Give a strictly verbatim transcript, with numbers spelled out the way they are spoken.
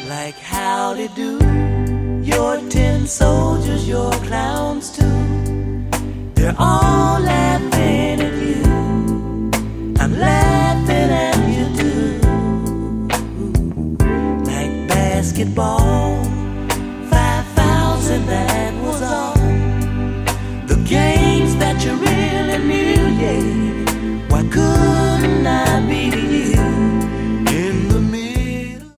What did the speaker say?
like howdy do. Your tin soldiers, your clowns too, they're all laughing at you. I'm laughing at you too. Like basketball, five thousand, that was all. The games that you really knew, yeah.